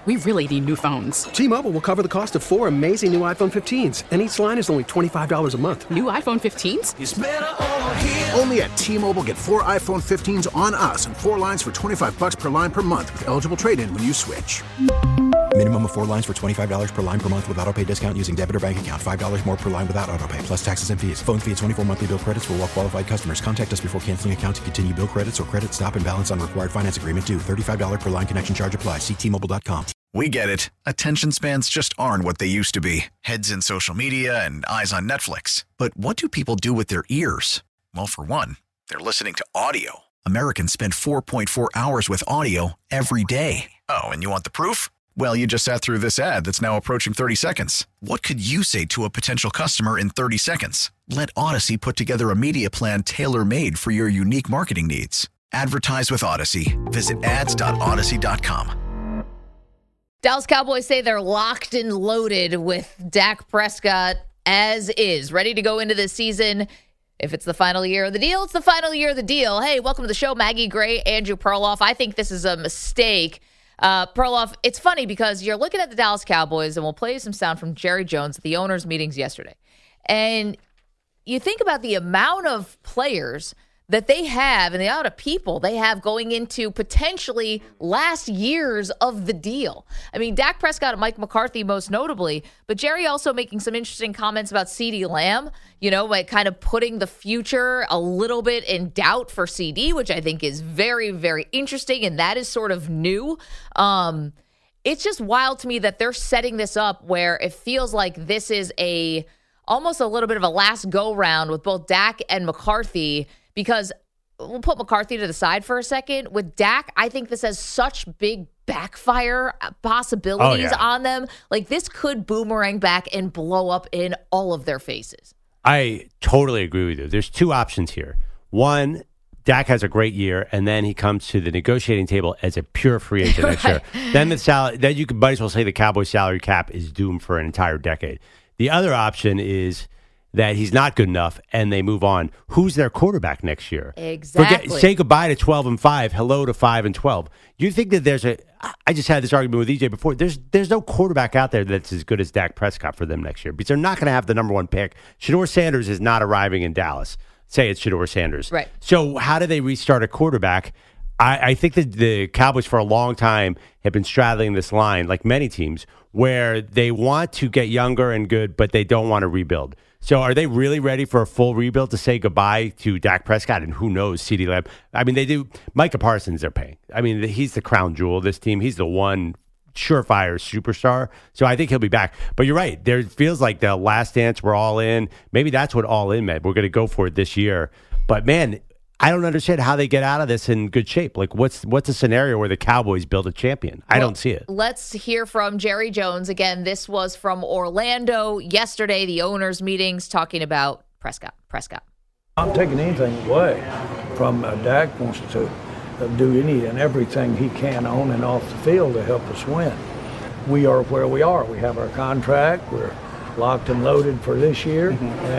We really need new phones. T-Mobile will cover the cost of 4 amazing new iPhone 15s, and each line is only $25 a month. New iPhone 15s? It's better over here. Only at T-Mobile, get 4 iPhone 15s on us and 4 lines for $25 per line per month with eligible trade-in when you switch. Minimum of 4 lines for $25 per line per month with autopay discount using debit or bank account. $5 more per line without autopay, plus taxes and fees. Phone fee at 24 monthly bill credits for well-qualified customers. Contact us before canceling account to continue bill credits or credit stop and balance on required finance agreement due. $35 per line connection charge applies. See T-Mobile.com. We get it. Attention spans just aren't what they used to be. Heads in social media and eyes on Netflix. But what do people do with their ears? Well, for one, they're listening to audio. Americans spend 4.4 hours with audio every day. Oh, and you want the proof? Well, you just sat through this ad that's now approaching 30 seconds. What could you say to a potential customer in 30 seconds? Let Odyssey put together a media plan tailor-made for your unique marketing needs. Advertise with Odyssey. Visit ads.odyssey.com. Dallas Cowboys say they're locked and loaded with Dak Prescott as is, ready to go into this season. If it's the final year of the deal, it's the final year of the deal. Hey, welcome to the show, Maggie Gray, Andrew Perloff. I think this is a mistake. Perloff, it's funny because you're looking at the Dallas Cowboys, and we'll play you some sound from Jerry Jones at the owners' meetings yesterday. And you think about the amount of players that they have and the amount of people they have going into potentially last years of the deal. I mean, Dak Prescott and Mike McCarthy most notably, but Jerry also making some interesting comments about CeeDee Lamb, like kind of putting the future a little bit in doubt for CD, which I think is very, very interesting, and that is sort of new. It's just wild to me that they're setting this up where it feels like this is almost a little bit of a last go-round with both Dak and McCarthy. Because we'll put McCarthy to the side for a second. With Dak, I think this has such big backfire possibilities on them. Like, this could boomerang back and blow up in all of their faces. I totally agree with you. There's two options here. One, Dak has a great year, and then he comes to the negotiating table as a pure free agent next year. Then then you might as well say the Cowboys salary cap is doomed for an entire decade. The other option is that he's not good enough, and they move on. Who's their quarterback next year? Exactly. Say goodbye to 12-5. Hello to 5-12. You think that I just had this argument with EJ before. There's no quarterback out there that's as good as Dak Prescott for them next year because they're not going to have the number one pick. Shedeur Sanders is not arriving in Dallas. Say it's Shedeur Sanders. Right. So how do they restart a quarterback? I think that the Cowboys for a long time have been straddling this line, like many teams, where they want to get younger and good, but they don't want to rebuild. So are they really ready for a full rebuild to say goodbye to Dak Prescott and who knows, CeeDee Lamb? I mean, they do. Micah Parsons they're paying. I mean, he's the crown jewel of this team. He's the one surefire superstar. So I think he'll be back. But you're right. There feels like the last dance, we're all in. Maybe that's what all in meant. We're going to go for it this year. But, man, I don't understand how they get out of this in good shape. Like, what's a scenario where the Cowboys build a champion? I don't see it. Let's hear from Jerry Jones. Again, this was from Orlando yesterday, the owners' meetings, talking about Prescott. I'm not taking anything away from Dak wants to do any and everything he can on and off the field to help us win. We are where we are. We have our contract. We're locked and loaded for this year.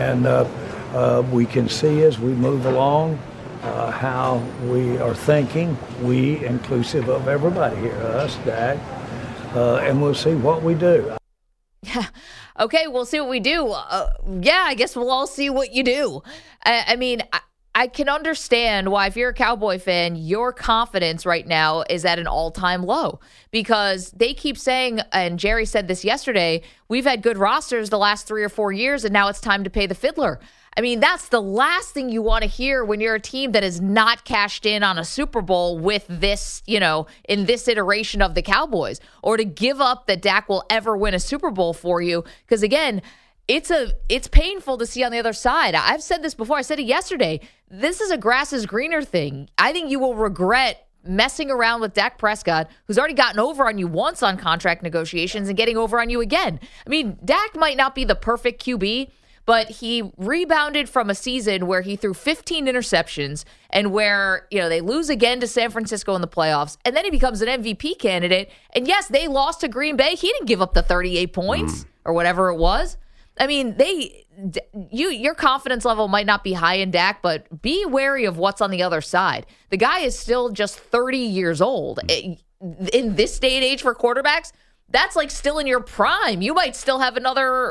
And we can see as we move along how we are thinking, we inclusive of everybody here, us, Dak, and we'll see what we do. Yeah. Okay, we'll see what we do. I guess we'll all see what you do. I mean, I can understand why, if you're a Cowboy fan, your confidence right now is at an all-time low because they keep saying, and Jerry said this yesterday, we've had good rosters the last 3 or 4 years, and now it's time to pay the fiddler. I mean, that's the last thing you want to hear when you're a team that has not cashed in on a Super Bowl with this, in this iteration of the Cowboys, or to give up that Dak will ever win a Super Bowl for you. Because again, it's painful to see on the other side. I've said this before. I said it yesterday. This is a grass is greener thing. I think you will regret messing around with Dak Prescott, who's already gotten over on you once on contract negotiations and getting over on you again. I mean, Dak might not be the perfect QB, but he rebounded from a season where he threw 15 interceptions and where, they lose again to San Francisco in the playoffs. And then he becomes an MVP candidate. And yes, they lost to Green Bay. He didn't give up the 38 points or whatever it was. I mean, your confidence level might not be high in Dak, but be wary of what's on the other side. The guy is still just 30 years old. in this day and age for quarterbacks, that's like still in your prime. You might still have another,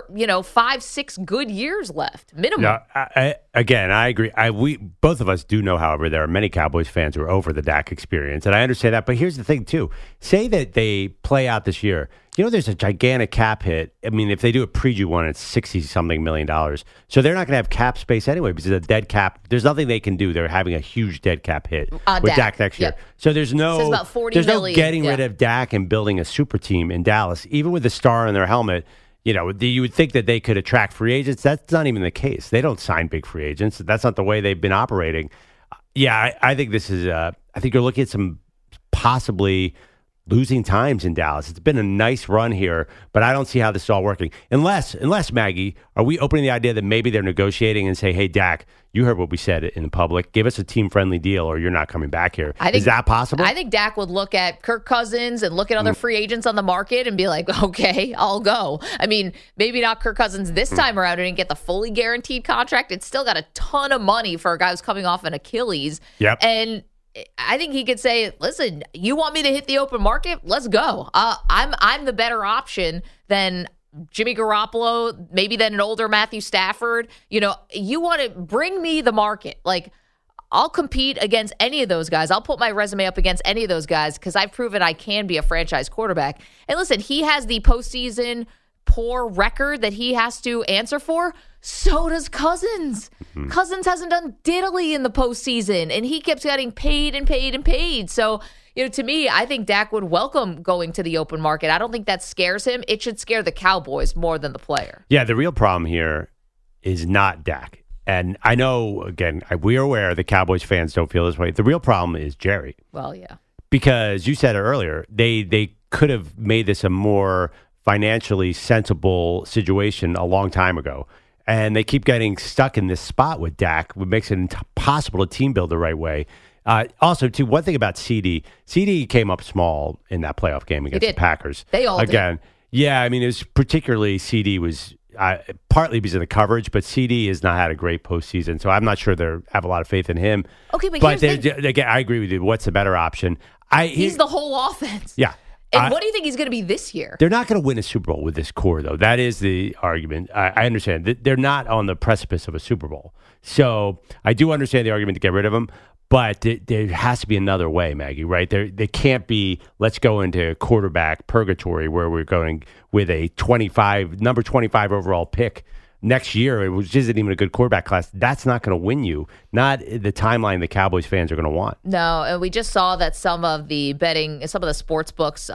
5-6 good years left, minimum. No, I agree. We both of us do know, however, there are many Cowboys fans who are over the Dak experience, and I understand that. But here's the thing, too. Say that they play out this year. There's a gigantic cap hit. I mean, if they do a preview one, it's $60-something million. So they're not going to have cap space anyway because of the dead cap. There's nothing they can do. They're having a huge dead cap hit with Dak next year. Yep. So there's no about $40 there's no million. getting rid of Dak and building a super team in Dallas. Even with the star in their helmet, you would think that they could attract free agents. That's not even the case. They don't sign big free agents. That's not the way they've been operating. Yeah, I think this is I think you're looking at some possibly losing times in Dallas. It's been a nice run here, but I don't see how this is all working. Unless Maggie, are we opening the idea that maybe they're negotiating and say, hey, Dak, you heard what we said in the public. Give us a team-friendly deal or you're not coming back here. Is that possible? I think Dak would look at Kirk Cousins and look at other free agents on the market and be like, okay, I'll go. I mean, maybe not Kirk Cousins this time around. He didn't get the fully guaranteed contract. It's still got a ton of money for a guy who's coming off an Achilles. Yep. And I think he could say, listen, you want me to hit the open market? Let's go. I'm the better option than Jimmy Garoppolo, maybe than an older Matthew Stafford. You want to bring me the market. Like, I'll compete against any of those guys. I'll put my resume up against any of those guys because I've proven I can be a franchise quarterback. And listen, he has the postseason poor record that he has to answer for. So does Cousins. Mm-hmm. Cousins hasn't done diddly in the postseason, and he keeps getting paid and paid and paid. So, to me, I think Dak would welcome going to the open market. I don't think that scares him. It should scare the Cowboys more than the player. Yeah, the real problem here is not Dak. And I know, again, we are aware the Cowboys fans don't feel this way. The real problem is Jerry. Well, yeah. Because you said it earlier, they could have made this a more financially sensible situation a long time ago. And they keep getting stuck in this spot with Dak, which makes it impossible to team build the right way. Also, too, one thing about CD came up small in that playoff game against the Packers. They all did. Yeah, I mean, it was particularly CD was partly because of the coverage, but CD has not had a great postseason, so I'm not sure they have a lot of faith in him. Okay, but again, I agree with you. What's the better option? He's the whole offense. Yeah. And what do you think he's going to be this year? They're not going to win a Super Bowl with this core, though. That is the argument. I understand. They're not on the precipice of a Super Bowl. So I do understand the argument to get rid of them, but there has to be another way, Maggie, right? They can't be, let's go into quarterback purgatory where we're going with a number 25 overall pick next year, which isn't even a good quarterback class. That's not going to win you. Not the timeline the Cowboys fans are going to want. No, and we just saw that some of the sports books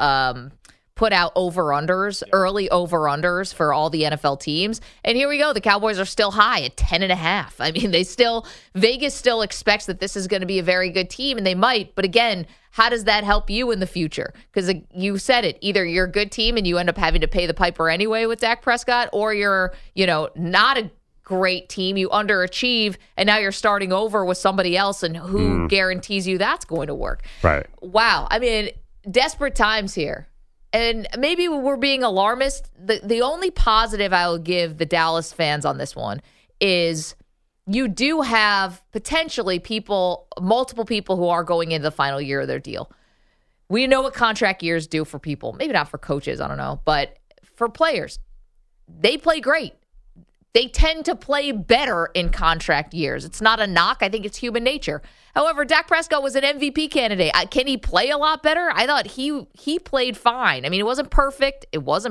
put out over-unders, early over-unders for all the NFL teams. And here we go. The Cowboys are still high at 10.5. I mean, Vegas still expects that this is going to be a very good team, and they might. But again, how does that help you in the future? Because you said it. Either you're a good team and you end up having to pay the piper anyway with Dak Prescott, or you're, not a great team. You underachieve, and now you're starting over with somebody else, and who guarantees you that's going to work? Right. Wow. I mean, desperate times here. And maybe we're being alarmist. The only positive I will give the Dallas fans on this one is you do have potentially multiple people who are going into the final year of their deal. We know what contract years do for people. Maybe not for coaches, I don't know. But for players, they play great. They tend to play better in contract years. It's not a knock. I think it's human nature. However, Dak Prescott was an MVP candidate. Can he play a lot better? I thought he played fine. I mean, it wasn't perfect.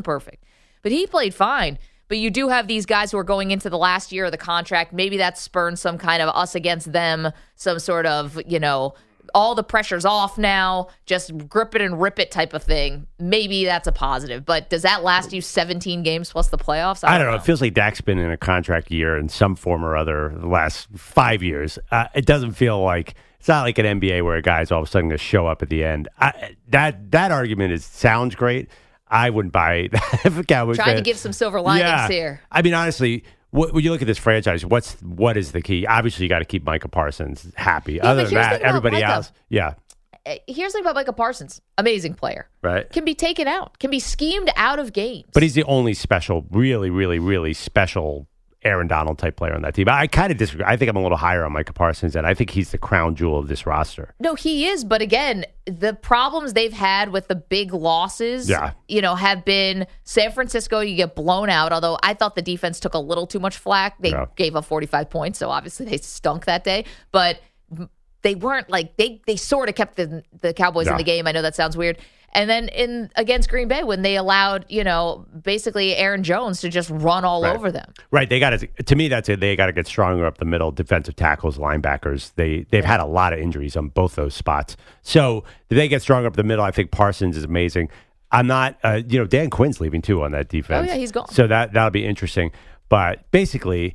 But he played fine. But you do have these guys who are going into the last year of the contract. Maybe that spurns some kind of us against them, some sort of, all the pressure's off now, just grip it and rip it type of thing. Maybe that's a positive. But does that last you 17 games plus the playoffs? I don't know. It feels like Dak's been in a contract year in some form or other the last 5 years. It doesn't feel like, it's not like an NBA where a guy's all of a sudden going to show up at the end. That argument sounds great. I wouldn't buy that if a Cowboys Trying to give some silver linings here. I mean, honestly, when you look at this franchise, what is the key? Obviously, you got to keep Micah Parsons happy. Yeah, other than that, everybody else, yeah. Here's the thing about Micah Parsons. Amazing player. Right. Can be taken out. Can be schemed out of games. But he's the only special, really, really, really special Aaron Donald type player on that team. I kind of disagree. I think I'm a little higher on Micah Parsons, and I think he's the crown jewel of this roster. No, he is. But again, the problems they've had with the big losses, have been San Francisco, you get blown out, although I thought the defense took a little too much flack. They gave up 45 points, so obviously they stunk that day. But they weren't like, they sort of kept the Cowboys in the game. I know that sounds weird. And then against Green Bay, when they allowed, basically Aaron Jones to just run all over them. Right. They got to me, that's it. They got to get stronger up the middle, defensive tackles, linebackers. They've had a lot of injuries on both those spots. So if they get stronger up the middle, I think Parsons is amazing. I'm not, Dan Quinn's leaving too on that defense. Oh, yeah, he's gone. So that'll be interesting. But basically,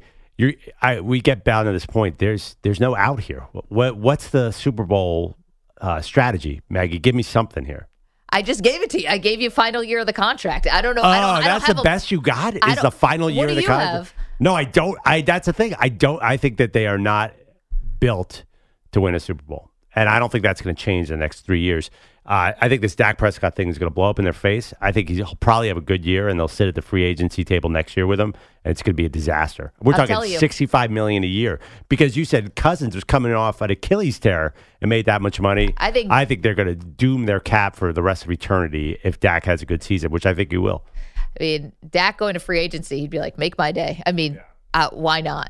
we get down to this point. There's no out here. What's the Super Bowl strategy, Maggie? Give me something here. I just gave it to you. I gave you final year of the contract. I don't know. That's the best you got is the final year of the contract. Have? No, I don't. That's the thing. I think that they are not built to win a Super Bowl, and I don't think that's going to change in the next 3 years. I think this Dak Prescott thing is going to blow up in their face. I think he'll probably have a good year, and they'll sit at the free agency table next year with him, and it's going to be a disaster. We're talking $65 million a year because you said Cousins was coming off an Achilles tear and made that much money. I think they're going to doom their cap for the rest of eternity if Dak has a good season, which I think he will. I mean, Dak going to free agency, he'd be like, make my day. I mean, why not?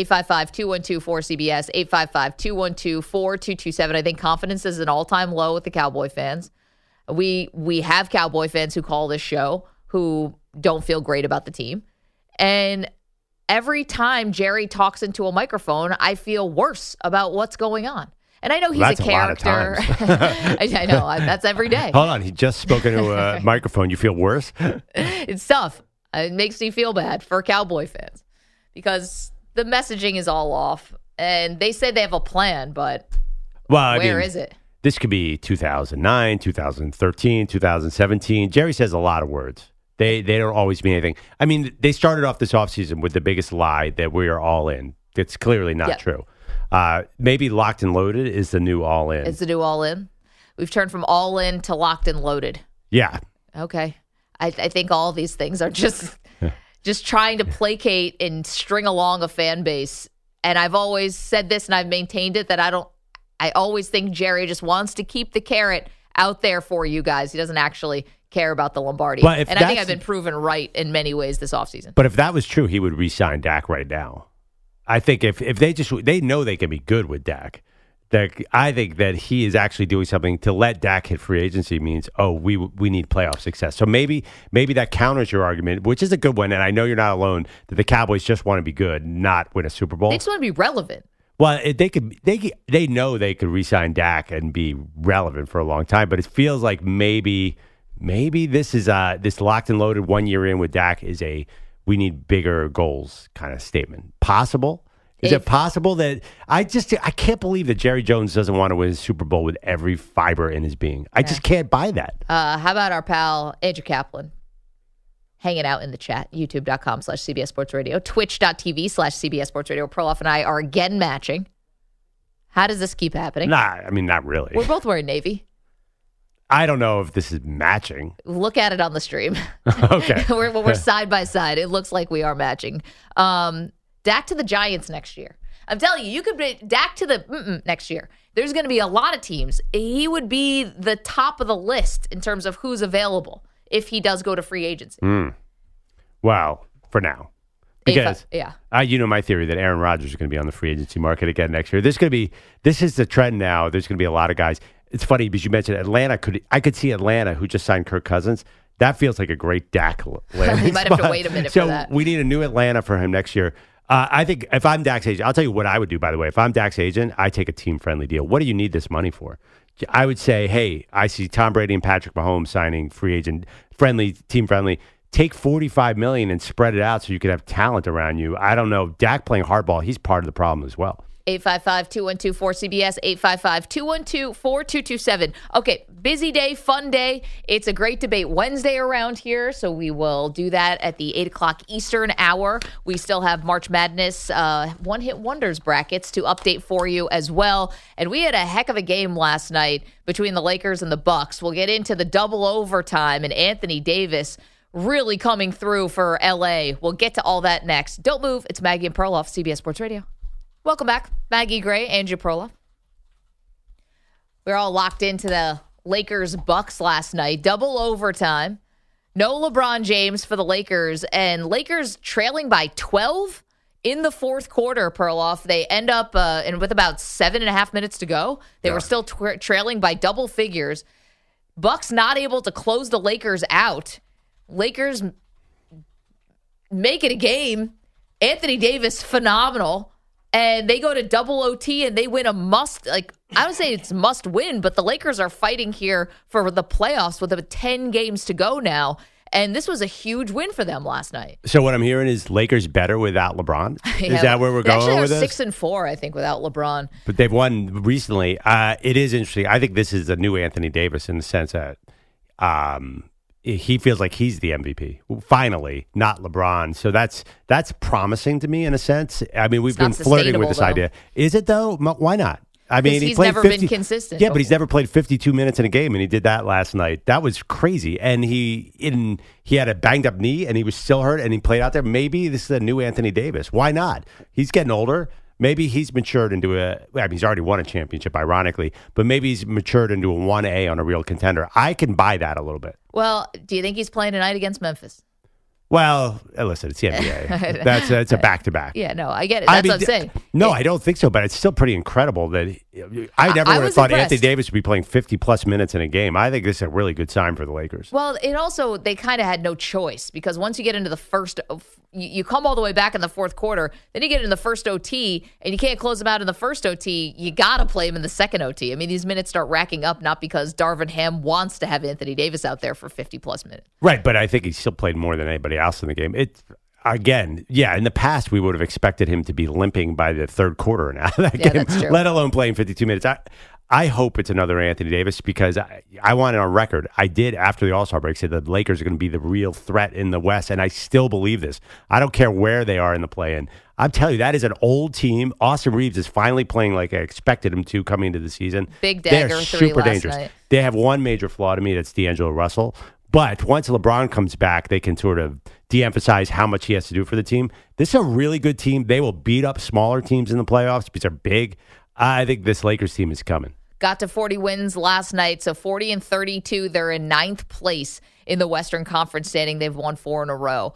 855-212-4CBS, 855-212-4227. I think confidence is an all-time low with the Cowboy fans. We have Cowboy fans who call this show who don't feel great about the team. And every time Jerry talks into a microphone, I feel worse about what's going on. And I know he's a character. I know. That's every day. Hold on. He just spoke into a microphone. You feel worse? It's tough. It makes me feel bad for Cowboy fans because the messaging is all off, and they say they have a plan, but where is it? This could be 2009, 2013, 2017. Jerry says a lot of words. They don't always mean anything. I mean, they started off this offseason with the biggest lie that we are all in. It's clearly not true. Maybe locked and loaded is the new all in. It's the new all in? We've turned from all in to locked and loaded. Yeah. Okay. I think all these things are just trying to placate and string along a fan base. And I've always said this, and I've maintained it, that I always think Jerry just wants to keep the carrot out there for you guys. He doesn't actually care about the Lombardi. And I think I've been proven right in many ways this offseason. But if that was true, he would re-sign Dak right now. I think if they know they can be good with Dak. I think that he is actually doing something to let Dak hit free agency means, we need playoff success. So maybe that counters your argument, which is a good one. And I know you're not alone, that the Cowboys just want to be good, not win a Super Bowl. They just want to be relevant. Well, they know they could re-sign Dak and be relevant for a long time. But it feels like maybe this is this locked and loaded 1 year in with Dak is a we need bigger goals kind of statement. Possible? Is it possible that I can't believe that Jerry Jones doesn't want to win a Super Bowl with every fiber in his being. I just can't buy that. How about our pal Andrew Kaplan hanging out in the chat? YouTube.com/CBS Sports Radio, Twitch.tv/CBS Sports Radio. Perloff and I are again matching. How does this keep happening? Not really. We're both wearing Navy. I don't know if this is matching. Look at it on the stream. Okay. we're side by side. It looks like we are matching. Dak to the Giants next year. I'm telling you could be Dak to the next year. There's going to be a lot of teams. He would be the top of the list in terms of who's available if he does go to free agency. Well, for now. Because, my theory that Aaron Rodgers is going to be on the free agency market again next year. This is the trend now. There's going to be a lot of guys. It's funny because you mentioned Atlanta. I could see Atlanta, who just signed Kirk Cousins. That feels like a great Dak landing You might have to wait a minute for that. So we need a new Atlanta for him next year. I think if I'm Dak's agent, I'll tell you what I would do, by the way. If I'm Dak's agent, I take a team-friendly deal. What do you need this money for? I would say, hey, I see Tom Brady and Patrick Mahomes signing free agent, team-friendly. Take $45 million and spread it out so you could have talent around you. I don't know. Dak playing hardball, he's part of the problem as well. 855-212-4CBS, 855-212-4227. Okay, busy day, fun day. It's a great debate Wednesday around here, so we will do that at the 8 o'clock Eastern hour. We still have March Madness one-hit wonders brackets to update for you as well. And we had a heck of a game last night between the Lakers and the Bucks. We'll get into the double overtime and Anthony Davis really coming through for LA. We'll get to all that next. Don't move. It's Maggie and Perloff, CBS Sports Radio. Welcome back. Maggie Gray, Andrew Perloff. We're all locked into the Lakers-Bucks last night. Double overtime. No LeBron James for the Lakers. And Lakers trailing by 12 in the fourth quarter, Perloff. They end up, and with about 7.5 minutes to go, they were still trailing by double figures. Bucks not able to close the Lakers out. Lakers make it a game. Anthony Davis, phenomenal. And they go to double OT and they win a I would say it's must win, but the Lakers are fighting here for the playoffs with about 10 games to go now. And this was a huge win for them last night. So what I'm hearing is Lakers better without LeBron? Is that where we're going with this? 6-4, I think, without LeBron. But they've won recently. It is interesting. I think this is a new Anthony Davis in the sense that he feels like he's the MVP. Finally, not LeBron. So that's promising to me in a sense. I mean, we've been flirting with this idea. Is it, though? Why not? I mean, he's never been consistent. Yeah, but he's never played 52 minutes in a game, and he did that last night. That was crazy. And he had a banged up knee, and he was still hurt, and he played out there. Maybe this is a new Anthony Davis. Why not? He's getting older. Maybe he's matured into he's already won a championship, ironically, but maybe he's matured into a 1A on a real contender. I can buy that a little bit. Well, do you think he's playing tonight against Memphis? Well, listen, it's the NBA. That's a back-to-back. Yeah, no, I get it. That's what I'm saying. No, I don't think so, but it's still pretty incredible that I never would have thought Anthony Davis would be playing 50-plus minutes in a game. I think this is a really good sign for the Lakers. Well, it also, they kind of had no choice because once you get into the first, you come all the way back in the fourth quarter, then you get in the first OT, and you can't close them out in the first OT. You got to play them in the second OT. I mean, these minutes start racking up, not because Darvin Ham wants to have Anthony Davis out there for 50-plus minutes. Right, but I think he still played more than anybody else in the game. Again, in the past, we would have expected him to be limping by the third quarter now, that game, that's true. Let alone playing 52 minutes. I hope it's another Anthony Davis because I want it on record. I did, after the All-Star break, say the Lakers are going to be the real threat in the West, and I still believe this. I don't care where they are in the play-in. I'm telling you, that is an old team. Austin Reeves is finally playing like I expected him to coming into the season. Big dagger, they're super last dangerous. Night. They have one major flaw to me, that's D'Angelo Russell. But once LeBron comes back, they can sort of de-emphasize how much he has to do for the team. This is a really good team. They will beat up smaller teams in the playoffs because they're big. I think this Lakers team is coming. Got to 40 wins last night, so 40-32. They're in 9th place in the Western Conference standing. They've won 4 in a row.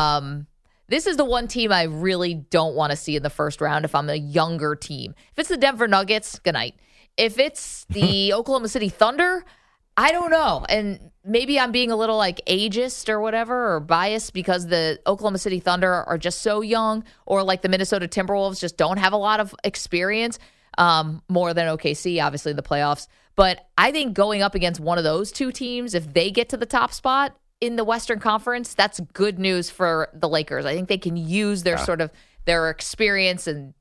This is the one team I really don't want to see in the first round if I'm a younger team. If it's the Denver Nuggets, good night. If it's the Oklahoma City Thunder, I don't know. And maybe I'm being a little like ageist or whatever or biased because the Oklahoma City Thunder are just so young, or like the Minnesota Timberwolves just don't have a lot of experience, more than OKC, obviously, in the playoffs. But I think going up against one of those two teams, if they get to the top spot in the Western Conference, that's good news for the Lakers. I think they can use their sort of their experience. And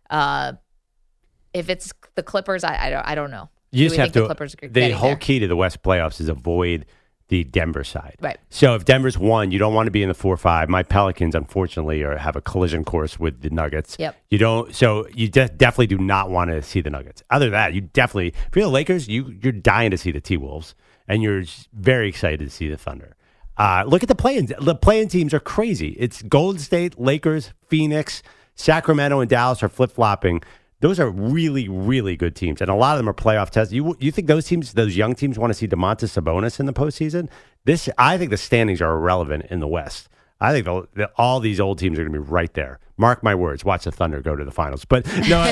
if it's the Clippers, I don't know. You just have to. The whole key to the West playoffs is avoid the Denver side. Right. So if Denver's won, you don't want to be in the 4-5. My Pelicans, unfortunately, have a collision course with the Nuggets. Yep. You don't. So you definitely do not want to see the Nuggets. Other than that, you definitely, if you're the Lakers, you're dying to see the T-Wolves, and you're very excited to see the Thunder. Look at the play-in. The play-in teams are crazy. It's Golden State, Lakers, Phoenix, Sacramento, and Dallas are flip-flopping. Those are really, really good teams, and a lot of them are playoff tests. You think those teams, those young teams, want to see Domantas Sabonis in the postseason? I think the standings are irrelevant in the West. I think all these old teams are going to be right there. Mark my words. Watch the Thunder go to the finals. But no,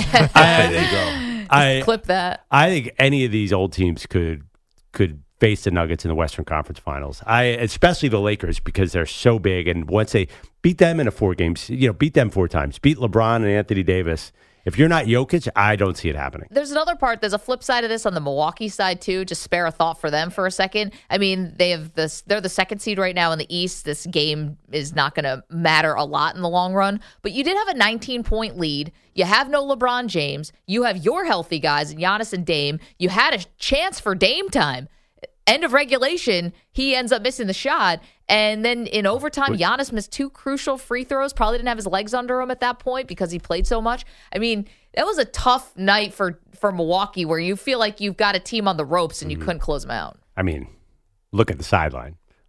clip that. I think any of these old teams could face the Nuggets in the Western Conference Finals. Especially the Lakers, because they're so big, and once they beat them in 4 games, beat them 4 times, beat LeBron and Anthony Davis. If you're not Jokic, I don't see it happening. There's another part. There's a flip side of this on the Milwaukee side, too. Just spare a thought for them for a second. I mean, they're the 2nd seed right now in the East. This game is not going to matter a lot in the long run. But you did have a 19-point lead. You have no LeBron James. You have your healthy guys, Giannis and Dame. You had a chance for Dame time. End of regulation, he ends up missing the shot. And then in overtime, Giannis missed 2 crucial free throws. Probably didn't have his legs under him at that point because he played so much. I mean, that was a tough night for Milwaukee where you feel like you've got a team on the ropes and you couldn't close them out. I mean, look at the sideline.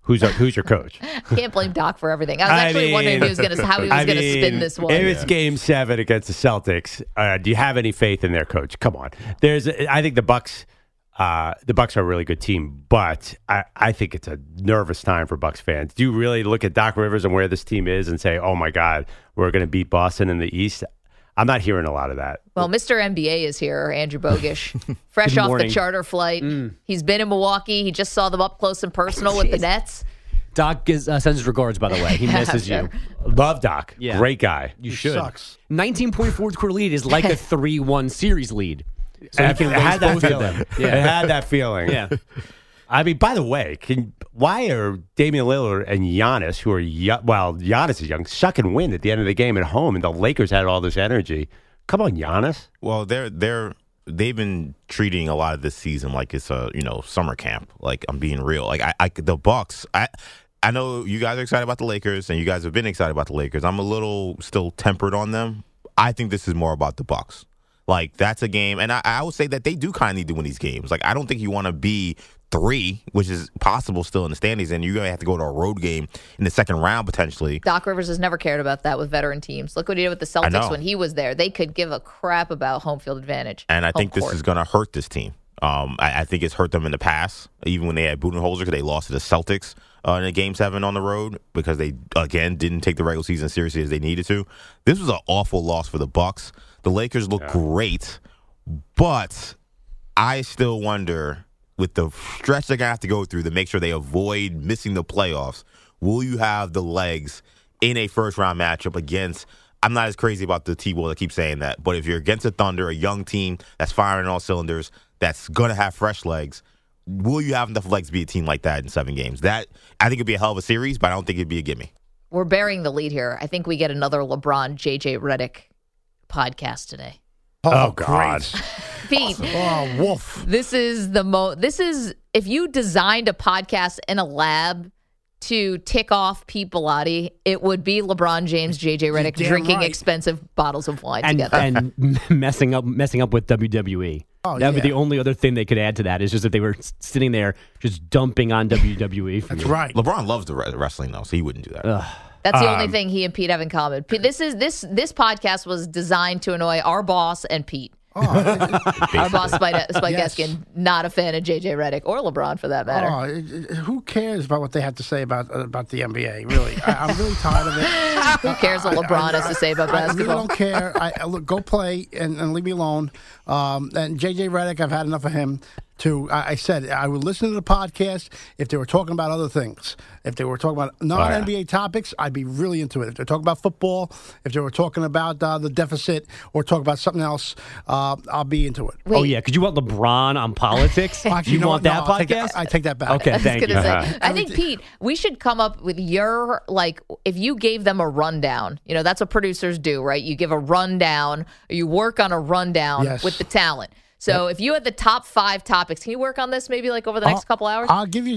Who's your coach? Can't blame Doc for everything. I was actually wondering how he was going to spin this one. If it's Game 7 against the Celtics, do you have any faith in their coach? Come on. I think the Bucks are a really good team, but I think it's a nervous time for Bucks fans. Do you really look at Doc Rivers and where this team is and say, oh, my God, we're going to beat Boston in the East? I'm not hearing a lot of that. Well, Mr. NBA is here, Andrew Bogish, fresh off the charter flight. He's been in Milwaukee. He just saw them up close and personal with the Nets. Doc sends his regards, by the way. He misses you. Love Doc. Yeah. Great guy. You should. Sucks. 19-point fourth quarter lead is like a 3-1 series lead. So it had that feeling. It had that feeling. Yeah. I mean, by the way, why are Damian Lillard and Giannis, who are Giannis is young, suck and win at the end of the game at home, and the Lakers had all this energy? Come on, Giannis. Well, they've been treating a lot of this season like it's a summer camp. Like, I'm being real. Like the Bucks. I know you guys are excited about the Lakers, and you guys have been excited about the Lakers. I'm a little still tempered on them. I think this is more about the Bucks. Like, that's a game, and I would say that they do kind of need to win these games. Like, I don't think you want to be 3, which is possible still in the standings, and you're going to have to go to a road game in the second round potentially. Doc Rivers has never cared about that with veteran teams. Look what he did with the Celtics when he was there. They could give a crap about home field advantage. And I think this is going to hurt this team. I think it's hurt them in the past, even when they had Budenholzer, because they lost to the Celtics in a Game 7 on the road because they, again, didn't take the regular season seriously as they needed to. This was an awful loss for the Bucks. The Lakers look great, but I still wonder, with the stretch they're going to have to go through to make sure they avoid missing the playoffs, will you have the legs in a first-round matchup against – I'm not as crazy about the T-Ball that keeps saying that, but if you're against the Thunder, a young team that's firing on all cylinders, that's going to have fresh legs, will you have enough legs to be a team like that in 7 games? That, I think it'd be a hell of a series, but I don't think it'd be a gimme. We're burying the lead here. I think we get another LeBron, JJ Redick podcast today. Oh God. Pete. Oh, woof. This is if you designed a podcast in a lab to tick off Pete Bellotti, it would be LeBron James, JJ Redick drinking expensive bottles of wine together. And messing up with WWE. Oh, that would be the only other thing they could add to that is just if they were sitting there just dumping on WWE. That's right. LeBron loves the wrestling, though, so he wouldn't do that. That's the only thing he and Pete have in common. This podcast was designed to annoy our boss and Pete. Our boss, Spike Eskin, not a fan of JJ Redick or LeBron for that matter. Who cares about what they have to say about the NBA? Really, I'm really tired of it. Who cares what LeBron has to say about basketball? I really don't care. Look, go play and leave me alone. And JJ Redick, I've had enough of him. I said I would listen to the podcast if they were talking about other things. If they were talking about non-NBA topics, I'd be really into it. If they're talking about football, if they were talking about the deficit or talking about something else, I'll be into it. Wait. Oh, yeah, because you want LeBron on politics? Actually, you want that podcast? I take that back. Okay, thank you. I think, Pete, we should come up with if you gave them a rundown, that's what producers do, right? You give a rundown, or you work on a rundown with the talent. So if you had the top 5 topics, can you work on this maybe over the next couple hours? I'll give you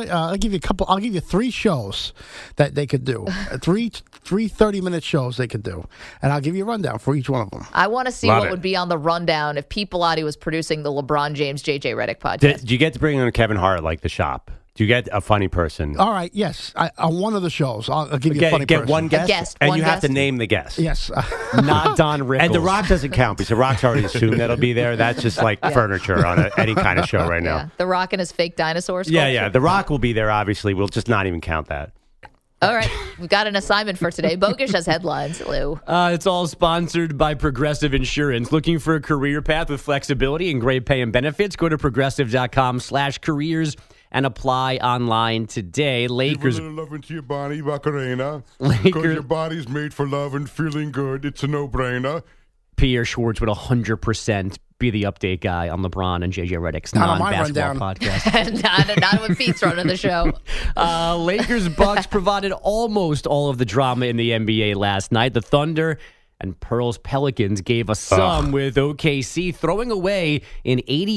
a couple. I'll give you 3 shows that they could do. three 30-minute shows they could do, and I'll give you a rundown for each one of them. I want to see what would be on the rundown if Pete Bellotti was producing the LeBron James, JJ Redick podcast. Do you get to bring on Kevin Hart like The Shop? Do you get a funny person? All right, yes. On one of the shows, I'll give you a funny person. Get one guest, and you have to name the guest. Yes. Not Don Rickles. And The Rock doesn't count because The Rock's already assumed that'll be there. That's just like furniture on any kind of show right now. Yeah. The Rock and his fake dinosaur sculpture. Yeah. The Rock will be there, obviously. We'll just not even count that. All right. We've got an assignment for today. Bogish has headlines. Hello. It's all sponsored by Progressive Insurance. Looking for a career path with flexibility and great pay and benefits? Go to progressive.com/careers and apply online today. Lakers. Give a little love into your body, Macarena. Because your body's made for love and feeling good. It's a no-brainer. Pierre Schwartz would 100% be the update guy on LeBron and JJ Redick's non-basketball podcast. not when Pete's running the show. Lakers Bucks provided almost all of the drama in the NBA last night. The Thunder and Pearls Pelicans gave us some with OKC throwing away an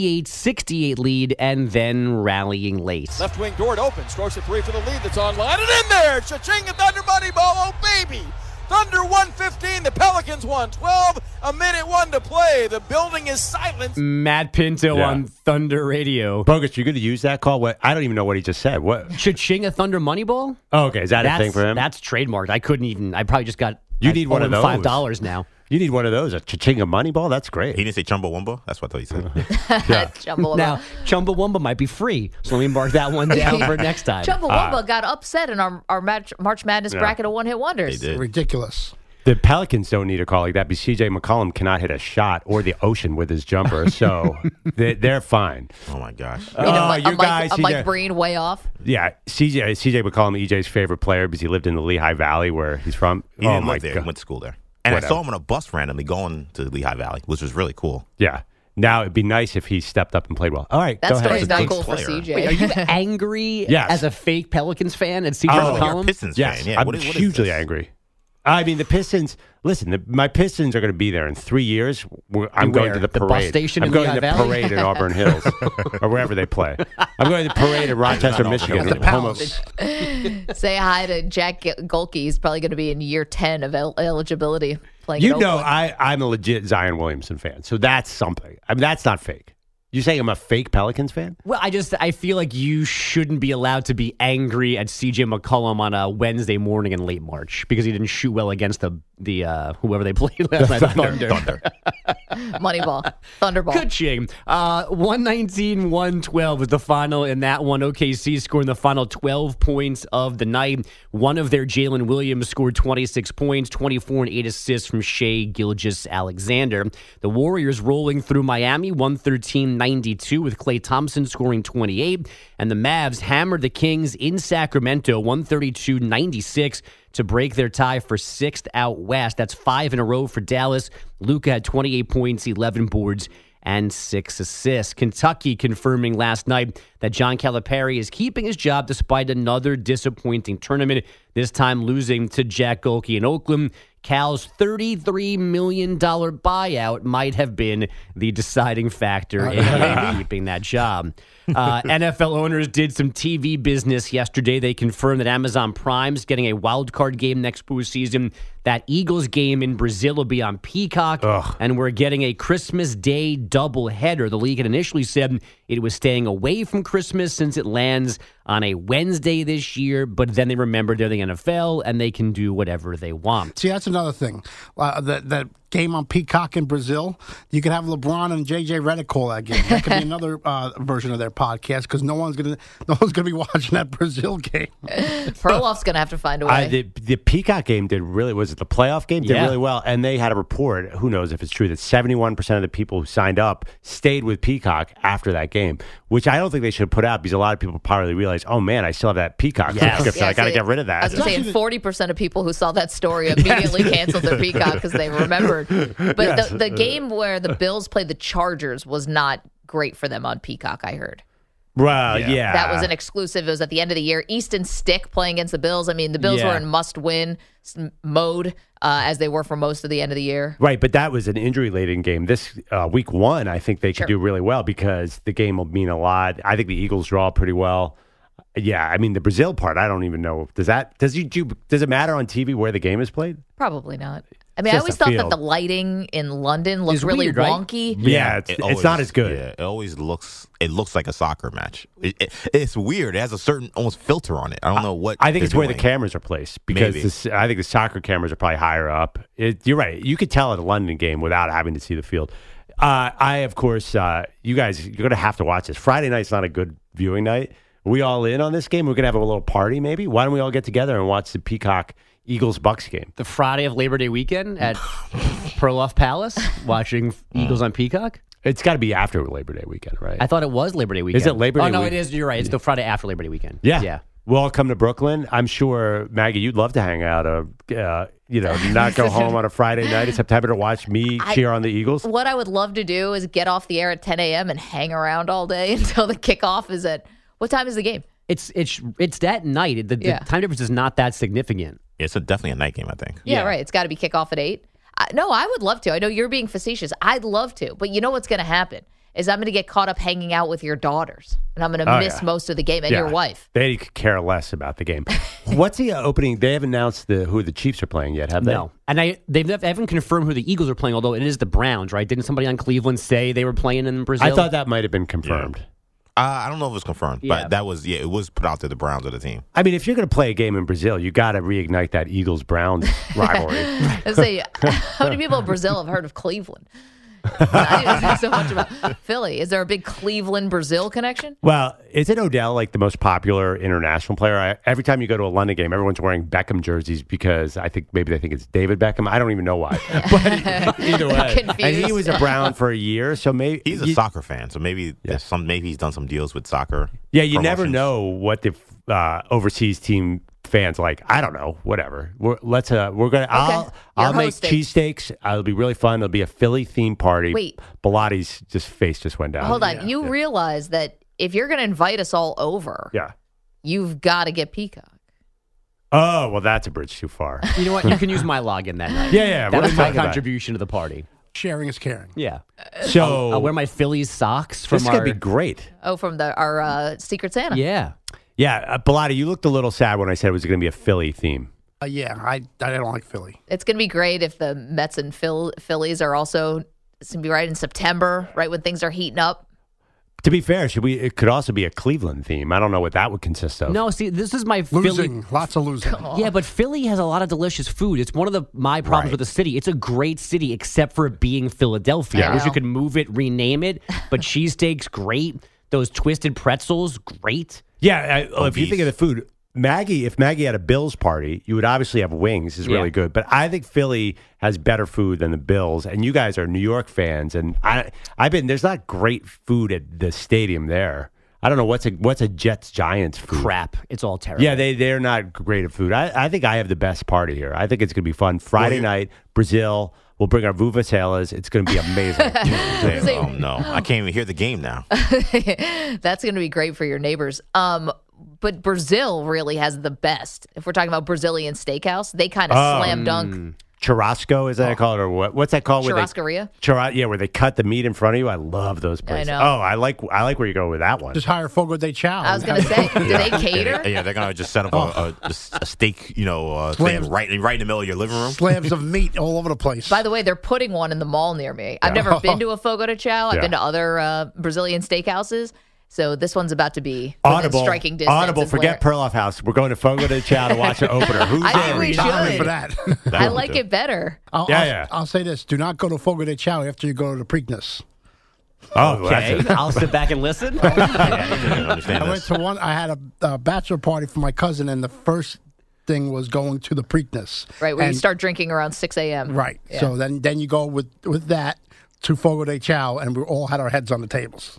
88-68 lead and then rallying late. Left wing Dort open, strokes a 3 for the lead that's online and in there. Cha-ching, a Thunder money ball, oh baby. Thunder 115. The Pelicans 112. A minute 1 to play. The building is silent. Matt Pinto on Thunder Radio. Bogus, you're going to use that call? What? I don't even know what he just said. What? Cha-ching a Thunder Moneyball? Oh, okay. Is that a thing for him? That's trademarked. I couldn't even. I probably just got. You need one of those. $5 now. You need one of those. A Cha-ching a Moneyball? That's great. He didn't say Chumbawamba? That's what I thought he said. Chumbawamba. Now, Chumbawamba might be free, so let me mark that one down for next time. Chumbawamba got upset in our March Madness bracket of one-hit wonders. They did. Ridiculous. The Pelicans don't need a call like that because C.J. McCollum cannot hit a shot or the ocean with his jumper, so they're fine. Oh, my gosh. You guys. Mike Breen way off. Yeah, C.J. McCollum, EJ's favorite player because he lived in the Lehigh Valley where he's from. He didn't live there. He went to school there. And I saw him on a bus randomly going to Lehigh Valley, which was really cool. Yeah. Now, it'd be nice if he stepped up and played well. All right, that go ahead. story's not cool for CJ. Wait, are you angry as a fake Pelicans fan at CJ McCollum? You're a Pistons fan. Yeah. I'm What is hugely this? angry. I mean, the Pistons. Listen, my Pistons are going to be there in 3 years. I'm going to the parade. The bus station I'm in going Lehigh to the Valley? parade in Auburn Hills or wherever they play. I'm going to the parade in Rochester, Michigan. The Palace. Say hi to Jack Golke. He's probably going to be in year 10 of eligibility playing. You in know, Oakland. I'm a legit Zion Williamson fan, so that's something. I mean, that's not fake. You saying I'm a fake Pelicans fan? Well, I feel like you shouldn't be allowed to be angry at CJ McCollum on a Wednesday morning in late March because he didn't shoot well against the whoever they played last night, the Thunder. Moneyball. Thunderball. Ka-ching. 119-112 was the final in that one. OKC scoring the final 12 points of the night. One of their Jalen Williams scored 26 points, 24 and 8 assists from Shai Gilgeous-Alexander. The Warriors rolling through Miami, 113-92 with Klay Thompson scoring 28. And the Mavs hammered the Kings in Sacramento, 132-96 to break their tie for 6th out west. That's 5 in a row for Dallas. Luka had 28 points, 11 boards, and 6 assists. Kentucky confirming last night that John Calipari is keeping his job despite another disappointing tournament, this time losing to Jack Golke in Oakland. Cal's $33 million buyout might have been the deciding factor in keeping that job. NFL owners did some TV business yesterday. They confirmed that Amazon Prime's getting a wild card game next postseason. That Eagles game in Brazil will be on Peacock, and we're getting a Christmas Day doubleheader. The league had initially said it was staying away from Christmas since it lands on a Wednesday this year, but then they remembered they're the NFL and they can do whatever they want. See, that's another thing. That game on Peacock in Brazil, you could have LeBron and JJ Redick call that game. That could be another version of their podcast because no one's gonna be watching that Brazil game. Perloff's gonna have to find a way. The Peacock game was it the playoff game? Did really well, and they had a report. Who knows if it's true that 71% of the people who signed up stayed with Peacock after that game, which I don't think they should put out because a lot of people probably realize, oh man, I still have that Peacock subscription. I got to get rid of that. I was saying 40% of people who saw that story immediately canceled their Peacock because they remembered. But the game where the Bills played the Chargers was not great for them on Peacock, I heard. Well, yeah. That was an exclusive. It was at the end of the year. Easton Stick playing against the Bills. I mean, the Bills were in must-win mode as they were for most of the end of the year. Right, but that was an injury-laden game. This week one, I think they could do really well because the game will mean a lot. I think the Eagles draw pretty well. Yeah, I mean, the Brazil part, I don't even know. Does it matter on TV where the game is played? Probably not. I mean, I always thought that the lighting in London looked really weird, right? wonky. Yeah, it's not as good. Yeah, it always looks like a soccer match. It's weird. It has a certain almost filter on it. I don't know what. I think it's where the cameras are placed because I think the soccer cameras are probably higher up. You're right. You could tell at a London game without having to see the field. Of course, you guys, you're going to have to watch this. Friday night's not a good viewing night. Are we all in on this game? We're going to have a little party maybe? Why don't we all get together and watch the Peacock Eagles-Bucks game? The Friday of Labor Day weekend at Perloff Palace, watching Eagles on Peacock? It's got to be after Labor Day weekend, right? I thought it was Labor Day weekend. Is it Labor Day Oh, no, weekend? it is. You're right. It's the Friday after Labor Day weekend. Yeah. We'll all come to Brooklyn. I'm sure, Maggie, you'd love to hang out, not go home on a Friday night in September to watch me cheer on the Eagles. What I would love to do is get off the air at 10 a.m. and hang around all day until the kickoff is at, what time is the game? It's that night. The time difference is not that significant. It's definitely a night game, I think. Yeah, right. It's got to be kickoff at 8. No, I would love to. I know you're being facetious. I'd love to. But you know what's going to happen? is I'm going to get caught up hanging out with your daughters, and I'm going to miss most of the game and your wife. They could care less about the game. What's the opening? They haven't announced who the Chiefs are playing yet, have they? No. And they haven't confirmed who the Eagles are playing, although it is the Browns, right? Didn't somebody on Cleveland say they were playing in Brazil? I thought that might have been confirmed. Yeah. I don't know if it was confirmed, but that was it was put out there. The Browns are the team. I mean, if you're going to play a game in Brazil, you got to reignite that Eagles-Browns rivalry. Let's say, how many people in Brazil have heard of Cleveland? Not even so much about Philly. Is there a big Cleveland-Brazil connection? Well, isn't Odell like the most popular international player? Every time you go to a London game, everyone's wearing Beckham jerseys because maybe they think it's David Beckham. I don't even know why. But either way, Confused. and he was a Brown for a year, so maybe He's a soccer fan, so maybe maybe he's done some deals with soccer. Yeah, you never know what the overseas team fans like. I don't know, whatever. We're gonna. I'll make cheesesteaks. It'll be really fun. It'll be a Philly theme party. Wait, Bilotti's face just went down. Hold on, you realize that if you're going to invite us all over, you've got to get Peacock. Oh well, that's a bridge too far. You know what? You can use my login that night. Yeah. That was my contribution to the party. Sharing is caring. Yeah. So I'll wear my Phillies socks from this is gonna be great. Oh, from our Secret Santa. Yeah. Yeah, Bilotti, you looked a little sad when I said it was going to be a Philly theme. I don't like Philly. It's going to be great if the Mets and Phillies are also. It's going to be right in September, right when things are heating up. To be fair, it could also be a Cleveland theme. I don't know what that would consist of. No, see, this is my losing. Philly. Lots of losing. Yeah, but Philly has a lot of delicious food. It's one of my problems with the city. It's a great city, except for it being Philadelphia. I wish you could move it, rename it. But cheesesteaks, great. Those twisted pretzels, great. Yeah, if you think of the food, if Maggie had a Bills party, you would obviously have wings. Is really good. But I think Philly has better food than the Bills, and you guys are New York fans, and there's not great food at the stadium there. I don't know what's a Jets Giants food. Crap. It's all terrible. Yeah, they're not great at food. I think I have the best party here. I think it's going to be fun. Friday night, Brazil. We'll bring our vuvuzelas. It's going to be amazing. Oh, no. I can't even hear the game now. That's going to be great for your neighbors. But Brazil really has the best. If we're talking about Brazilian steakhouse, they kind of slam dunk. Churrasco, is that called, or what? What's that called? Churrascaria? Where they cut the meat in front of you. I love those places. I know. Oh, I like where you go with that one. Just hire Fogo de Chao. I was going to say, do they cater? Yeah, they're going to just set up a steak, stand right in the middle of your living room. Slabs of meat all over the place. By the way, they're putting one in the mall near me. I've never been to a Fogo de Chao. I've been to other Brazilian steakhouses. So this one's about to be within striking distance. Audible, forget Perloff House. We're going to Fogo de Chao to watch the opener. Who's I think we should. For that. I like it better. I'll say this. Do not go to Fogo de Chao after you go to the Preakness. Oh, okay. I'll sit back and listen. I went to one. I had a bachelor party for my cousin, and the first thing was going to the Preakness. Right, where you start drinking around 6 a.m. Right. Yeah. So then you go with that to Fogo de Chao, and we all had our heads on the tables.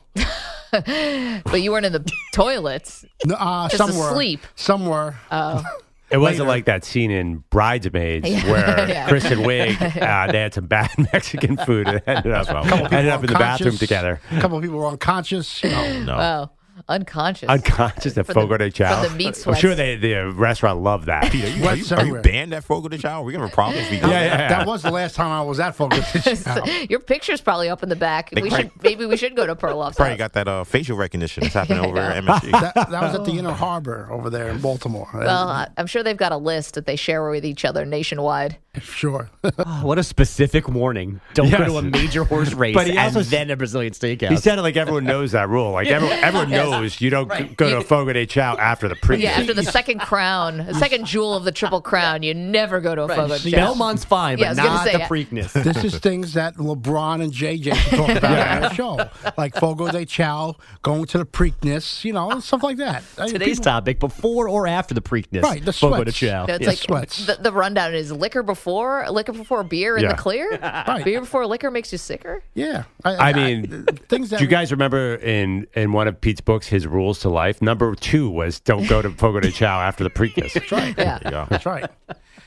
But you weren't in the toilets. Just asleep. Somewhere. Oh. It wasn't like that scene in Bridesmaids where Kristen Wiig, they had some bad Mexican food and ended up in the bathroom together. A couple of people were unconscious. No. Wow. Unconscious at Fogo de Chao. From the meat sweats. I'm sure the restaurant loved that. Are you banned at Fogo de Chao? We're going to have a problem if we go there. That was the last time I was at Fogo de Chao. Your picture's probably up in the back. Maybe we should go to Perloff's. Probably got that facial recognition that's happening over at MSG. That was at the Inner Harbor over there in Baltimore. Well, I'm sure they've got a list that they share with each other nationwide. Sure. What a specific warning. Don't go to a major horse race and then a Brazilian steakhouse. He said it like everyone knows that rule. Like everyone knows you don't go to a Fogo de Chao after the pre. Yeah, after the second crown, the second jewel of the Triple Crown, you never go to a Fogo de Chao. Belmont's fine, but not the Preakness. This is things that LeBron and JJ should talk about on the show. Like Fogo de Chao, going to the Preakness, stuff like that. Today's topic, before or after the Preakness. Right, the Fogo sweats. de Chao. No, it's sweats. The rundown is liquor before beer in the clear? Right. Beer before liquor makes you sicker? Yeah. I mean, things that do you guys remember in one of Pete's books, his rules to life? Number 2 was don't go to Fogo de Chao after the Preakness. That's right. Yeah. There you go. That's right.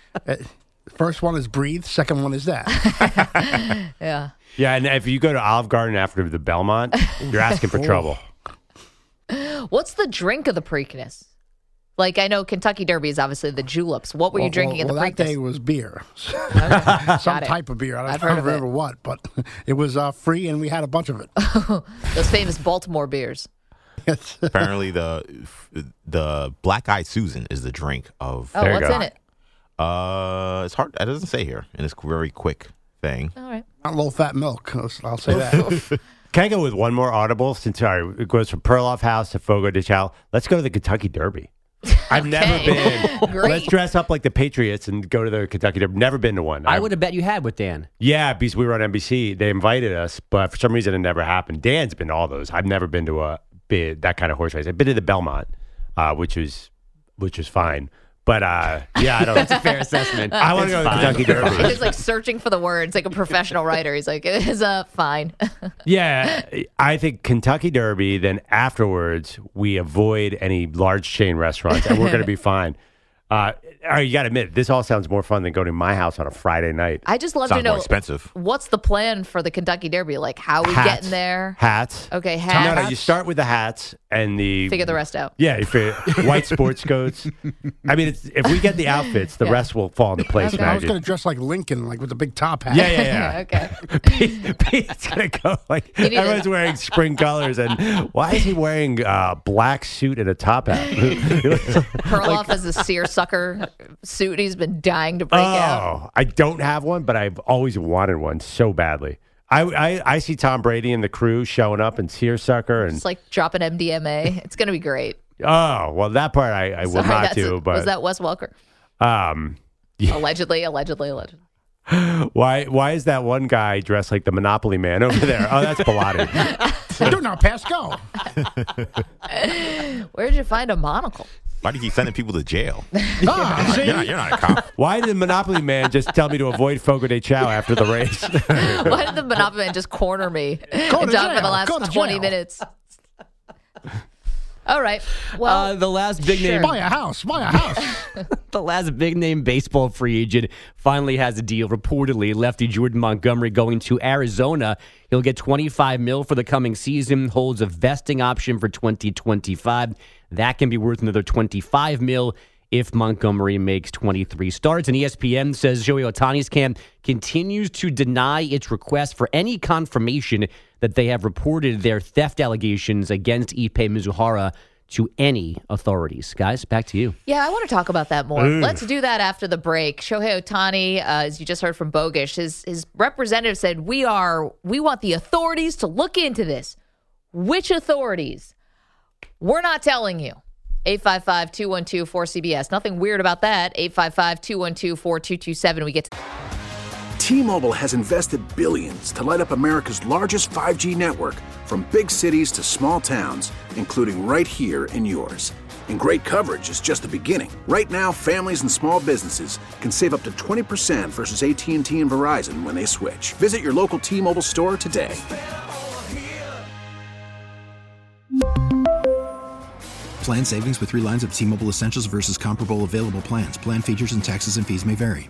First one is breathe. Second one is that. Yeah. Yeah, and if you go to Olive Garden after the Belmont, you're asking for trouble. What's the drink of the Preakness? Like, I know Kentucky Derby is obviously the juleps. What were you drinking at the that Preakness? day was beer. Okay. Some type of beer. I've I heard don't of it. remember what, but it was free, and we had a bunch of it. Those famous Baltimore beers. Apparently, the Black Eyed Susan is the drink of. Oh, what's in it? It's hard. It doesn't say here, and it's a very quick thing. All right. Not low-fat milk. I'll say that. Can I go with one more audible? Since it goes from Perloff House to Fogo de Chao. Let's go to the Kentucky Derby. I've never been. Great. Let's dress up like the Patriots and go to the Kentucky Derby. Never been to one. I would have bet you had with Dan. Yeah, because we were on NBC. They invited us, but for some reason it never happened. Dan's been to all those. I've never been to that kind of horse race. I've been to the Belmont, which was fine. But yeah, I don't. That's a fair assessment. I want to go to the Kentucky Derby. He's like searching for the words like a professional writer. He's like, it is fine. Yeah, I think Kentucky Derby, then afterwards, we avoid any large chain restaurants, and we're going to be fine. You got to admit, this all sounds more fun than going to my house on a Friday night. I just love Sounds to know more expensive. what's the plan for the Kentucky Derby? Like, how we getting there? Hats. Okay, hats. No, you start with the hats and the... Figure the rest out. Yeah, white sports coats. I mean, if we get the outfits, the rest will fall into place. I was going to dress like Lincoln, like with the big top hat. Yeah. Okay. Pete's going to go like... Everyone's wearing spring colors, and why is he wearing a black suit and a top hat? Perloff has a seersucker suit he's been dying to break out. I don't have one, but I've always wanted one so badly. I see Tom Brady and the crew showing up in seersucker and Just like dropping MDMA. It's going to be great. oh well, that part I will Sorry, not do. But was that Wes Welker? Yeah. Allegedly. Why is that one guy dressed like the Monopoly man over there? Oh, that's Bilotti. Do not pass go. Where did you find a monocle? Why do you keep sending people to jail? See? You're not a cop. Why did the Monopoly man just tell me to avoid Fogo de Chao after the race? Why did the Monopoly man just corner me Go and to talk for jail. the Go last to 20 jail. minutes? All right. Well, The last big name. Buy a house. The last big name baseball free agent finally has a deal. Reportedly, lefty Jordan Montgomery going to Arizona. He'll get $25 million for the coming season. Holds a vesting option for 2025. That can be worth another $25 million if Montgomery makes 23 starts. And ESPN says Shohei Ohtani's camp continues to deny its request for any confirmation that they have reported their theft allegations against Ippei Mizuhara to any authorities. Guys, back to you. yeah, I want to talk about that more. Let's do that after the break. Shohei Ohtani, as you just heard from Bogish, his representative said, we want the authorities to look into this. Which authorities? We're not telling you. 855-212-4CBS. Nothing weird about that. 855-212-4227. We get to... T-Mobile has invested billions to light up America's largest 5G network, from big cities to small towns, including right here in yours. And great coverage is just the beginning. Right now, families and small businesses can save up to 20% versus AT&T and Verizon when they switch. Visit your local T-Mobile store today. Plan savings with 3 lines of T-Mobile Essentials versus comparable available plans. Plan features and taxes and fees may vary.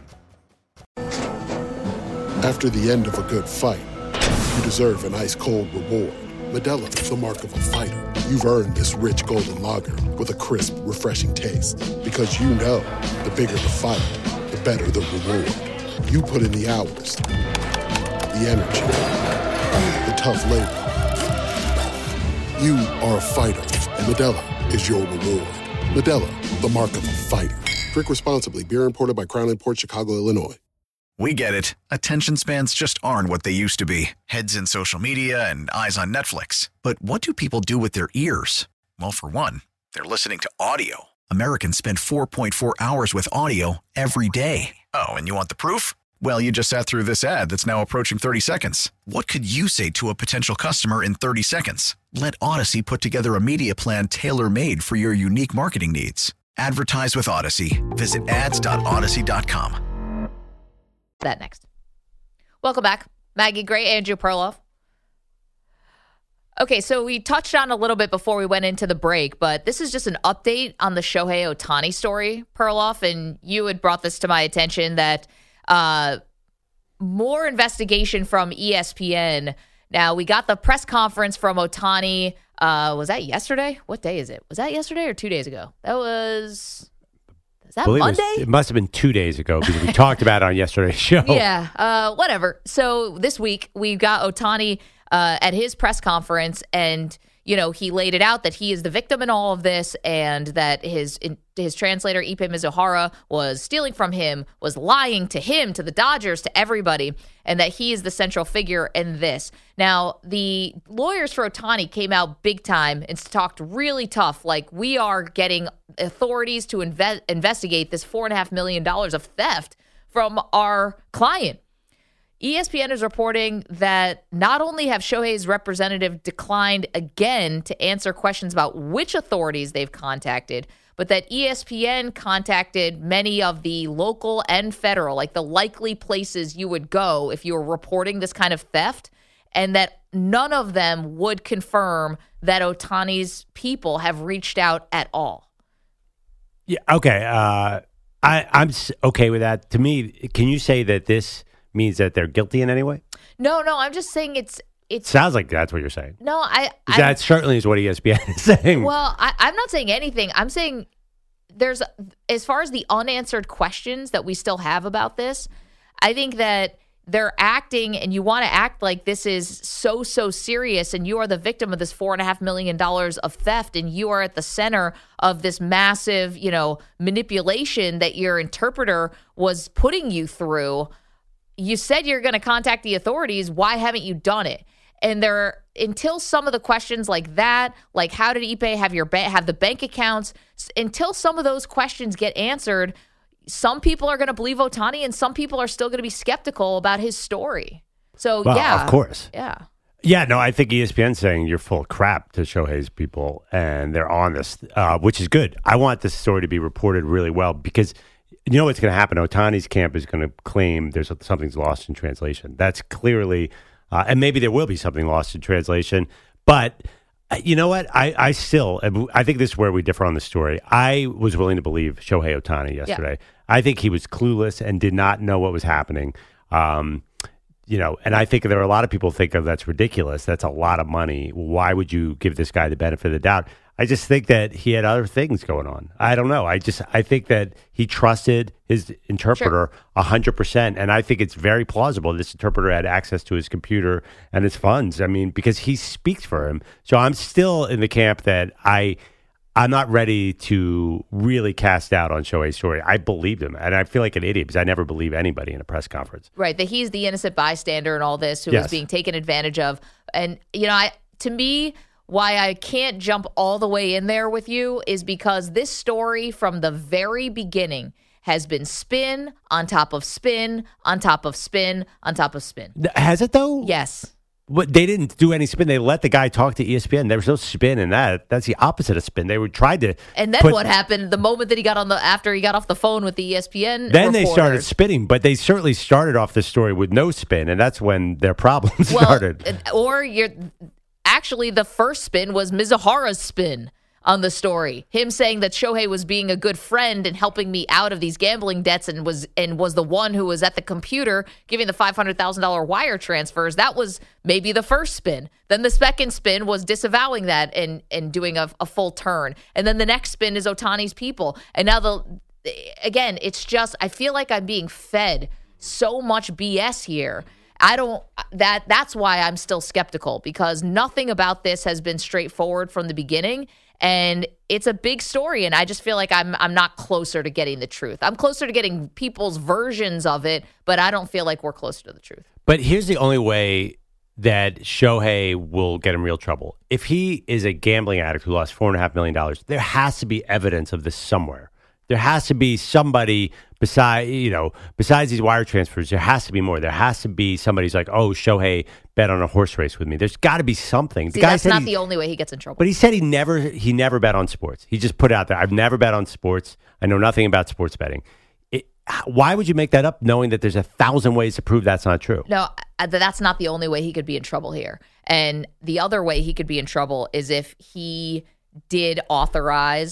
After the end of a good fight, you deserve an ice-cold reward. Modelo is the mark of a fighter. You've earned this rich golden lager with a crisp, refreshing taste. Because you know, the bigger the fight, the better the reward. You put in the hours, the energy, the tough labor. You are a fighter, and Modelo is your reward. Modelo, the mark of a fighter. Drink responsibly. Beer imported by Crown Imports, Chicago, Illinois. We get it. Attention spans just aren't what they used to be. Heads in social media and eyes on Netflix. But what do people do with their ears? Well, for one, they're listening to audio. Americans spend 4.4 hours with audio every day. Oh, and you want the proof? Well, you just sat through this ad that's now approaching 30 seconds. What could you say to a potential customer in 30 seconds? Let Odyssey put together a media plan tailor-made for your unique marketing needs. Advertise with Odyssey. Visit ads.odyssey.com. That next. Welcome back. Maggie Gray, Andrew Perloff. Okay, so we touched on a little bit before we went into the break, but this is just an update on the Shohei Ohtani story, Perloff, and you had brought this to my attention that more investigation from ESPN. Now, we got the press conference from Ohtani Was that yesterday? What day is it? Was that yesterday or 2 days ago? Is that Believe Monday? It must have been 2 days ago because we talked about it on yesterday's show. Yeah, whatever. So this week we got Ohtani at his press conference, and he laid it out that he is the victim in all of this, and that his translator Ippei Mizuhara was stealing from him, was lying to him, to the Dodgers, to everybody, and that he is the central figure in this. Now, the lawyers for Ohtani came out big time and talked really tough, like, we are getting authorities to investigate this $4.5 million of theft from our client. ESPN is reporting that not only have Shohei's representative declined again to answer questions about which authorities they've contacted, but that ESPN contacted many of the local and federal, like the likely places you would go if you were reporting this kind of theft, and that none of them would confirm that Ohtani's people have reached out at all. Yeah. Okay. I'm okay with that. To me, can you say that this means that they're guilty in any way? No, I'm just saying it's sounds like that's what you're saying. No, that certainly is what ESPN is saying. Well, I'm not saying anything. I'm saying there's, as far as the unanswered questions that we still have about this, I think that they're acting, and you want to act like this is so serious, and you are the victim of this $4.5 million of theft, and you are at the center of this massive, manipulation that your interpreter was putting you through. You said you're going to contact the authorities. Why haven't you done it? And until some of the questions like that, like how did Ippei have the bank accounts, until some of those questions get answered, some people are going to believe Ohtani, and some people are still going to be skeptical about his story. So, yeah. Of course. Yeah. Yeah, no, I think ESPN's saying you're full of crap to Shohei's people, and they're on this, which is good. I want this story to be reported really well because you know what's going to happen. Ohtani's camp is going to claim something's lost in translation. That's clearly, and maybe there will be something lost in translation. But you know what? I think this is where we differ on the story. I was willing to believe Shohei Ohtani yesterday. Yeah. I think he was clueless and did not know what was happening. And I think there are a lot of people think that's ridiculous. That's a lot of money. Why would you give this guy the benefit of the doubt? I just think that he had other things going on. I don't know. I think that he trusted his interpreter 100%. And I think it's very plausible this interpreter had access to his computer and his funds. I mean, because he speaks for him. So I'm still in the camp that I'm not ready to really cast doubt on Shohei's story. I believed him. And I feel like an idiot because I never believe anybody in a press conference. Right. That he's the innocent bystander in all this who was being taken advantage of. And, to me, why I can't jump all the way in there with you is because this story from the very beginning has been spin on top of spin on top of spin on top of spin. Has it, though? Yes. But they didn't do any spin. They let the guy talk to ESPN. There was no spin in that. That's the opposite of spin. They tried to. And then what happened the moment that after he got off the phone with the ESPN Then reporters, they started spinning, but they certainly started off the story with no spin, and that's when their problems started. Actually, the first spin was Mizuhara's spin on the story. Him saying that Shohei was being a good friend and helping me out of these gambling debts and was the one who was at the computer giving the $500,000 wire transfers. That was maybe the first spin. Then the second spin was disavowing that and doing a full turn. And then the next spin is Ohtani's people. And now again, it's just, I feel like I'm being fed so much BS here. That's why I'm still skeptical, because nothing about this has been straightforward from the beginning, and it's a big story, and I just feel like I'm not closer to getting the truth. I'm closer to getting people's versions of it, but I don't feel like we're closer to the truth. But here's the only way that Shohei will get in real trouble. If he is a gambling addict who lost $4.5 million, there has to be evidence of this somewhere. There has to be somebody besides these wire transfers. There has to be more. There has to be somebody who's like, oh, Shohei bet on a horse race with me. There's got to be something. See, that's not the only way he gets in trouble. But he said he never bet on sports. He just put it out there, I've never bet on sports. I know nothing about sports betting. Why would you make that up knowing that there's 1,000 ways to prove that's not true? No, that's not the only way he could be in trouble here. And the other way he could be in trouble is if he did authorize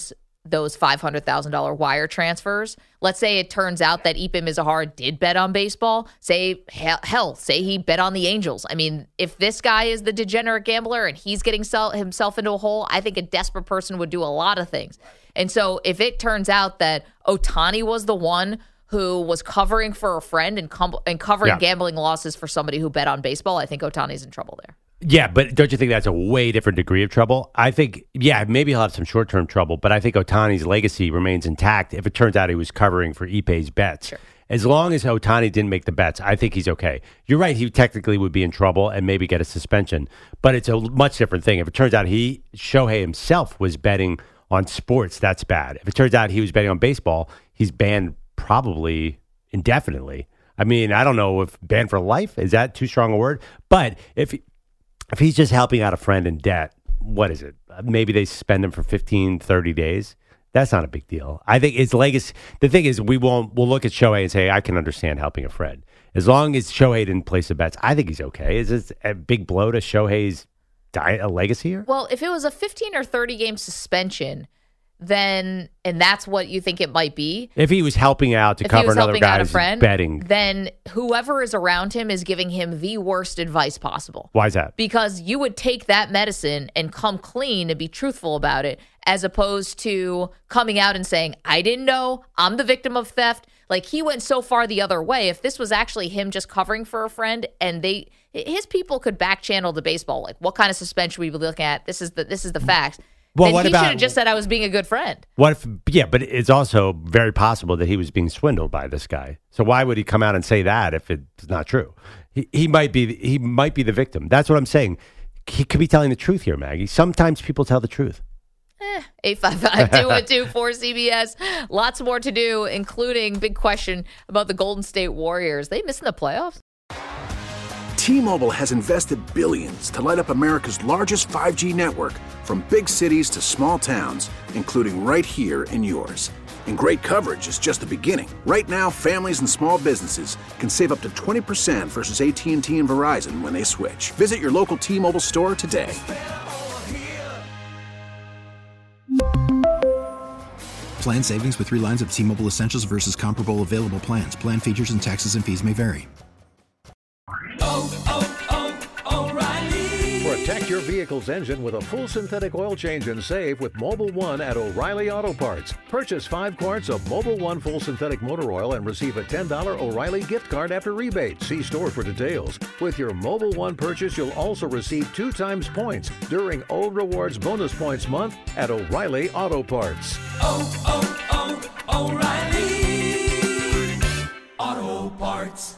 those $500,000 wire transfers. Let's say it turns out that Ipe Mizahara did bet on baseball. Say he bet on the Angels. I mean, if this guy is the degenerate gambler and he's getting himself into a hole, I think a desperate person would do a lot of things. And so if it turns out that Ohtani was the one who was covering for a friend and covering gambling losses for somebody who bet on baseball, I think Ohtani's in trouble there. Yeah, but don't you think that's a way different degree of trouble? I think, maybe he'll have some short-term trouble, but I think Ohtani's legacy remains intact if it turns out he was covering for Ipe's bets. Sure. As long as Ohtani didn't make the bets, I think he's okay. You're right, he technically would be in trouble and maybe get a suspension, but it's a much different thing. If it turns out Shohei himself was betting on sports, that's bad. If it turns out he was betting on baseball, he's banned probably indefinitely. I mean, I don't know if banned for life, is that too strong a word? But if he's just helping out a friend in debt, what is it? Maybe they suspend him for 15, 30 days. That's not a big deal. I think his legacy, the thing is, we'll look at Shohei and say, I can understand helping a friend. As long as Shohei didn't place the bets, I think he's okay. Is this a big blow to Shohei's legacy here? Well, if it was a 15 or 30 game suspension, then, and that's what you think it might be. If he was helping out to cover another guy's betting, then whoever is around him is giving him the worst advice possible. Why is that? Because you would take that medicine and come clean and be truthful about it, as opposed to coming out and saying, I didn't know, I'm the victim of theft. Like, he went so far the other way. If this was actually him just covering for a friend and his people could back channel the baseball, like, what kind of suspension we be looking at? This is the facts. Well, then he should have just said I was being a good friend. What if? Yeah, but it's also very possible that he was being swindled by this guy. So why would he come out and say that if it's not true? He might be the victim. That's what I'm saying. He could be telling the truth here, Maggie. Sometimes people tell the truth. 855-212-4CBS. Lots more to do, including big question about the Golden State Warriors. They missing the playoffs? T-Mobile has invested billions to light up America's largest 5G network, from big cities to small towns, including right here in yours. And great coverage is just the beginning. Right now, families and small businesses can save up to 20% versus AT&T and Verizon when they switch. Visit your local T-Mobile store today. Plan savings with 3 lines of T-Mobile Essentials versus comparable available plans. Plan features and taxes and fees may vary. Protect your vehicle's engine with a full synthetic oil change and save with Mobil 1 at O'Reilly Auto Parts. Purchase 5 quarts of Mobil 1 full synthetic motor oil and receive a $10 O'Reilly gift card after rebate. See store for details. With your Mobil 1 purchase, you'll also receive 2 times points during O Rewards Bonus Points Month at O'Reilly Auto Parts. O'Reilly Auto Parts.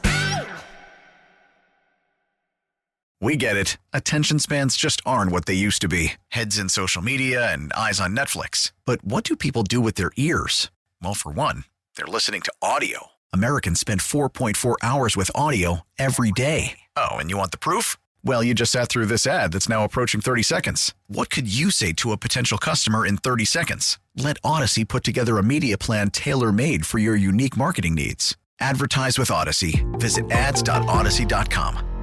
We get it. Attention spans just aren't what they used to be. Heads in social media and eyes on Netflix. But what do people do with their ears? Well, for one, they're listening to audio. Americans spend 4.4 hours with audio every day. Oh, and you want the proof? Well, you just sat through this ad that's now approaching 30 seconds. What could you say to a potential customer in 30 seconds? Let Odyssey put together a media plan tailor-made for your unique marketing needs. Advertise with Odyssey. Visit ads.odyssey.com.